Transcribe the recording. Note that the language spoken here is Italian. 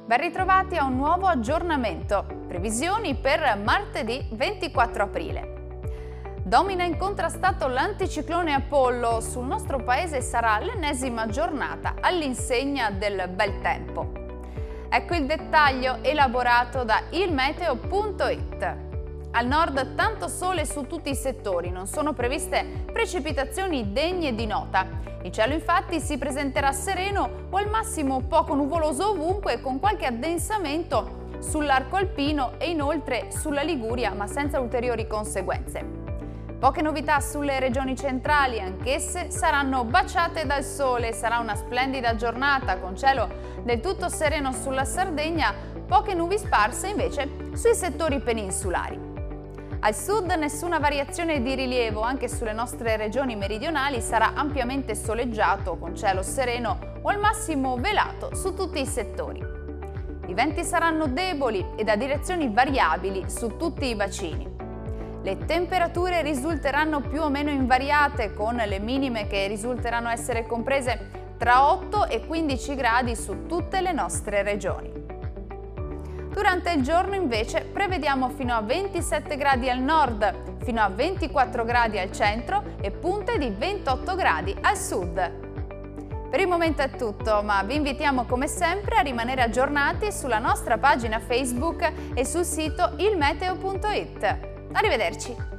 Ben ritrovati a un nuovo aggiornamento. Previsioni per martedì 24 aprile. Domina incontrastato l'anticiclone Apollo. Sul nostro paese sarà l'ennesima giornata all'insegna del bel tempo. Ecco il dettaglio elaborato da ilmeteo.it. Al nord tanto sole su tutti i settori, non sono previste precipitazioni degne di nota. Il cielo infatti si presenterà sereno o al massimo poco nuvoloso ovunque, con qualche addensamento sull'arco alpino e inoltre sulla Liguria, ma senza ulteriori conseguenze. Poche novità sulle regioni centrali, anch'esse saranno baciate dal sole. Sarà una splendida giornata con cielo del tutto sereno sulla Sardegna, poche nubi sparse invece sui settori peninsulari. Al sud nessuna variazione di rilievo, anche sulle nostre regioni meridionali sarà ampiamente soleggiato con cielo sereno o al massimo velato su tutti i settori. I venti saranno deboli e da direzioni variabili su tutti i bacini. Le temperature risulteranno più o meno invariate, con le minime che risulteranno essere comprese tra 8 e 15 gradi su tutte le nostre regioni. Durante il giorno invece prevediamo fino a 27 gradi al nord, fino a 24 gradi al centro e punte di 28 gradi al sud. Per il momento è tutto, ma vi invitiamo come sempre a rimanere aggiornati sulla nostra pagina Facebook e sul sito ilmeteo.it. Arrivederci!